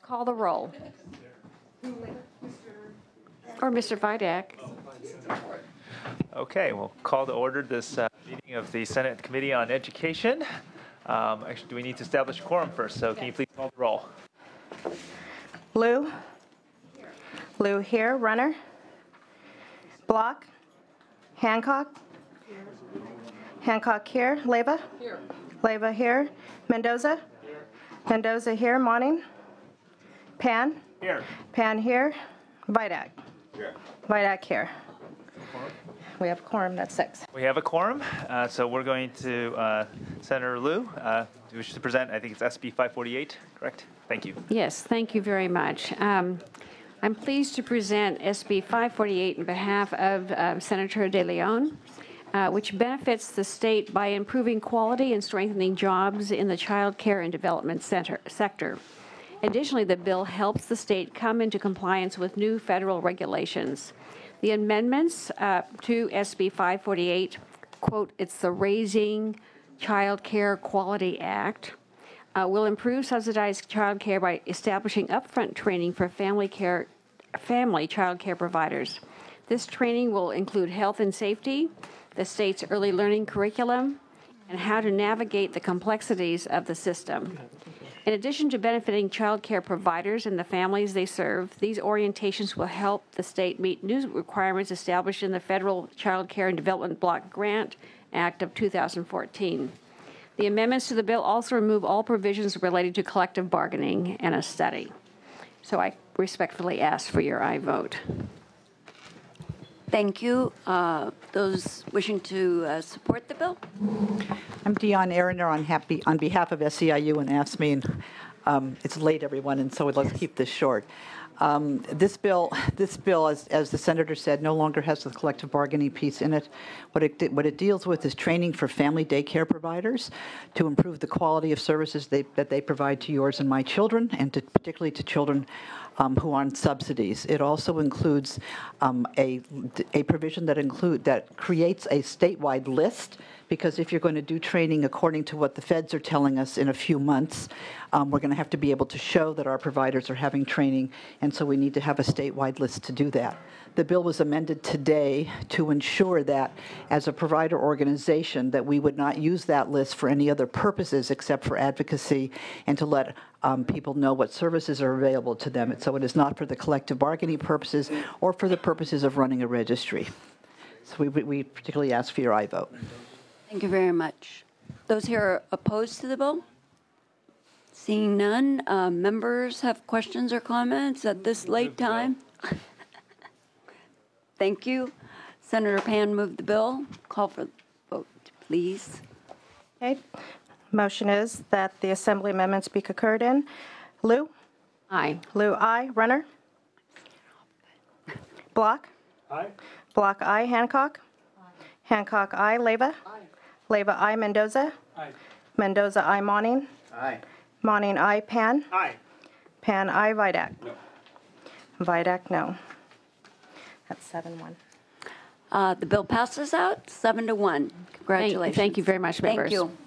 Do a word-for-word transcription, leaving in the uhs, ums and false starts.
Call the roll. Or Mister Vidak. Okay, we'll call to order this uh, meeting of the Senate Committee on Education. Um, actually, do we need to establish a quorum first? So can you please call the roll? Lou? Lou here. Runner? Block? Hancock? Hancock here. Leva? Here. Leva here. Mendoza? Here. Mendoza here. Monning? Pan? Here. Pan here. Vidak? Here. Vidak here. We have a quorum, that's six. We have a quorum, uh, so we're going to, uh, Senator Liu, uh, do you wish to present, I think it's S B five forty-eight, correct? Thank you. Yes, thank you very much. Um, I'm pleased to present S B five forty-eight on behalf of uh, Senator De Leon, uh, which benefits the state by improving quality and strengthening jobs in the child care and development center, sector. Additionally, the bill helps the state come into compliance with new federal regulations. The amendments uh, to S B five forty-eight, quote, it's the Raising Child Care Quality Act, uh, will improve subsidized child care by establishing upfront training for family care, family child care providers. This training will include health and safety, the state's early learning curriculum, and how to navigate the complexities of the system. In addition to benefiting child care providers and the families they serve, these orientations will help the state meet new requirements established in the Federal Child Care and Development Block Grant Act of two thousand fourteen. The amendments to the bill also remove all provisions related to collective bargaining and a study. So I respectfully ask for your aye vote. Thank you. Uh, those wishing to uh, support the bill? I'm Dion Arender on, happy, on behalf of S E I U and AFSCME. Um, it's late, everyone, and so let's keep this short. Um, this bill, this bill, as, as the senator said, no longer has the collective bargaining piece in it. What it what it deals with is training for family daycare providers to improve the quality of services they, that they provide to yours and my children, and to, particularly to children um, who are on subsidies. It also includes um, a a provision that include that creates a statewide list. Because if you're going to do training according to what the feds are telling us in a few months, um, we're going to have to be able to show that our providers are having training, and so we need to have a statewide list to do that. The bill was amended today to ensure that, as a provider organization, that we would not use that list for any other purposes except for advocacy and to let um, people know what services are available to them. So it is not for the collective bargaining purposes or for the purposes of running a registry. So we, we particularly ask for your aye vote. Thank you very much. Those here opposed to the bill? Seeing none, uh, members have questions or comments at this late time? Thank you. Senator Pan moved the bill. Call for the vote, please. Okay. Motion is that the assembly amendments be concurred in. Lou? Aye. Lou, aye. Runner? Block? Aye. Block, aye. Hancock? Aye. Hancock, aye. Leva? Aye. Leva, aye. Mendoza? Aye. Mendoza, aye. Monning? Aye. Monning, aye. Pan? Aye. Pan, aye. Vidak? No. Vidak, no. That's seven one. Uh, the bill passes out seven to one. Thank, Congratulations. thank you very much, members. Thank you.